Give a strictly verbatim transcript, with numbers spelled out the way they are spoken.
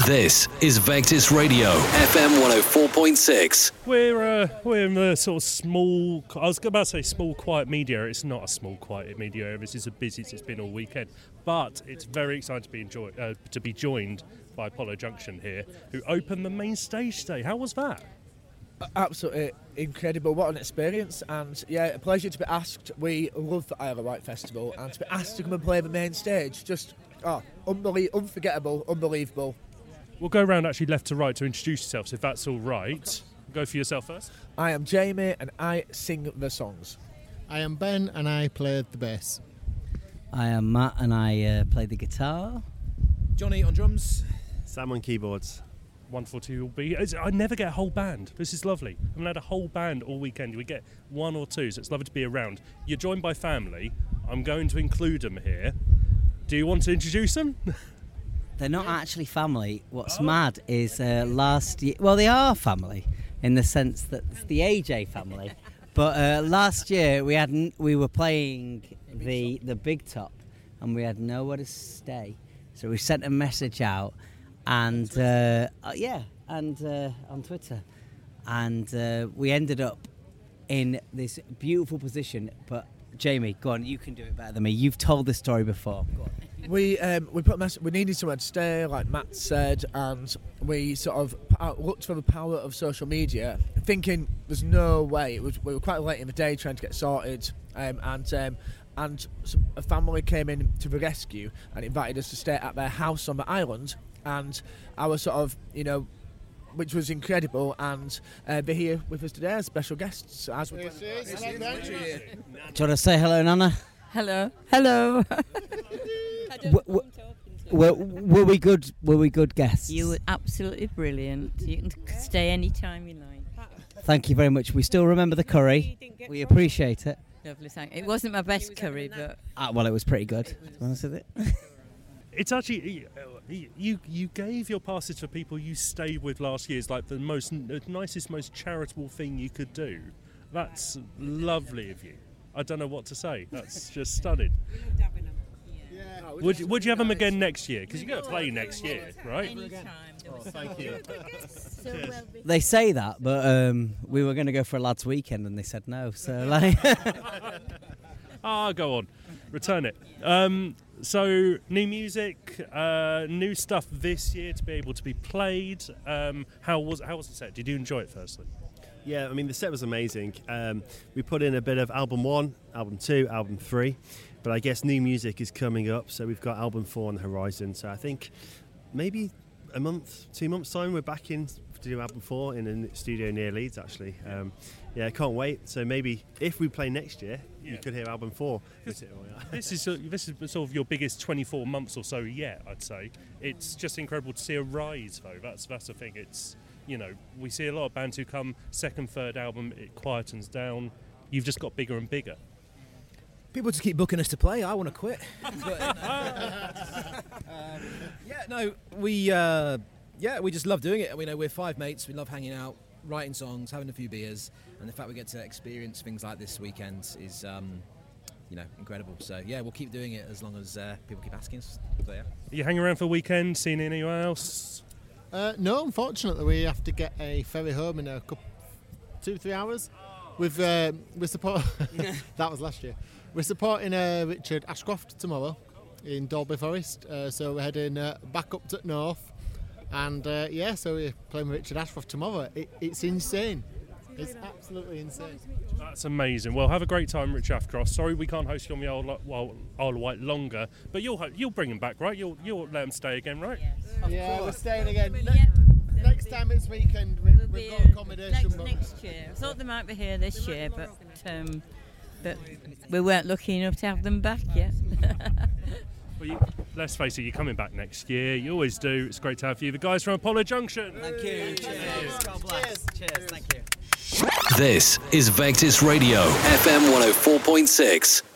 This is Vectis Radio, F M one oh four point six. We're uh, we're in the sort of small, I was about to say small, quiet media area. It's not a small, quiet media area. This is as busy as it's been all weekend. But it's very exciting to be enjoy, uh, to be joined by Apollo Junction here, who opened the main stage today. How was that? Absolutely incredible, what an experience, and yeah, a pleasure to be asked. We love the Isle of Wight Festival, and to be asked to come and play the main stage, just oh, unbelie- unforgettable, unbelievable. We'll go around actually left to right to introduce yourselves, if that's all right. Go for yourself first. I am Jamie, and I sing the songs. I am Ben, and I play the bass. I am Matt, and I uh, play the guitar. Johnny on drums. Sam on keyboards. Wonderful to all be. I never get a whole band. This is lovely. I haven't had a whole band all weekend. We get one or two, so it's lovely to be around. You're joined by family. I'm going to include them here. Do you want to introduce them? They're not actually family. What's Oh. mad is uh, last year... Well, they are family in the sense that it's the A J family. But uh, last year we had n- we were playing the the Big Top and we had nowhere to stay. So we sent a message out and uh, uh, yeah, and uh, on Twitter, and uh, we ended up in this beautiful position. But Jamie, go on, you can do it better than me. You've told this story before. Go on. We um, we put a mess- we needed somewhere to stay, like Matt said, and we sort of uh, looked for the power of social media, thinking there's no way. It was, we were quite late in the day trying to get sorted, um, and um, and some, a family came in to the rescue and invited us to stay at their house on the island, and our sort of, you know, which was incredible, and uh, they're here with us today as special guests. As we Do you want to say hello, Nana? Hello. Hello. W- w- were, were we good? Were we good guests? You were absolutely brilliant. You can stay any time you like. Thank you very much. We still remember the curry. We appreciate it. Lovely, thank you. It wasn't my best curry, but Ah, well, it was pretty good, to be honest with it. It's actually, you you gave your passes for people you stayed with last year. It's like the most the nicest, most charitable thing you could do. That's lovely of you. I don't know what to say. That's just stunning. Would you, would you have them again next year? Because you're going to play next year, right? Oh, thank you. They say that, but um, we were going to go for a lads' weekend, and they said no. So, like, Ah, go on, return it. Um, so, new music, uh, new stuff this year to be able to be played. Um, how was how was the set? Did you enjoy it? Firstly, Yeah, I mean, the set was amazing. Um, we put in a bit of album one, album two, album three, but I guess new music is coming up, so we've got album four on the horizon. So I think maybe a month, two months' time, we're back in to do album four in a studio near Leeds, actually. Um, yeah, I can't wait. So maybe if we play next year, Yeah. you could hear album four. this is uh, this is sort of your biggest twenty-four months or so yet, I'd say. It's just incredible to see a rise, though. That's that's the thing. It's, you know, we see a lot of bands who come second, third album, it quietens down. You've just got bigger and bigger. People just keep booking us to play. I want to quit. But, uh, um, yeah, no, we uh, yeah we just love doing it. We know we're five mates. We love hanging out, writing songs, having a few beers, and the fact we get to experience things like this weekend is, um, you know, incredible. So yeah, we'll keep doing it as long as uh, people keep asking us. So, yeah. You hang around for a weekend, seeing anyone else? Uh, no, unfortunately, we have to get a ferry home in a couple, two, three hours. With uh, we support that was last year. We're supporting uh, Richard Ashcroft tomorrow in Dalby Forest, uh, so we're heading uh, back up to north, and uh, yeah, so we're playing with Richard Ashcroft tomorrow. It, it's insane. It's absolutely insane. That's amazing. Well, have a great time, Rich Ashcroft. Sorry we can't host you on the Isle of well, Isle of Wight longer, but you'll ho- you'll bring him back, right? You'll you'll let him stay again, right? Yeah, we're staying again. Well, Ne- yeah. next time it's weekend, we, we'll we've be got here accommodation. next, but next year. I thought they might be here this year, but um, but we weren't lucky enough to have them back yet. Well, you, let's face it, you're coming back next year. You always do. It's great to have you. The guys from Apollo Junction. Thank you. Cheers. God bless. Cheers. Thank you. This is Vectis Radio, F M one oh four point six.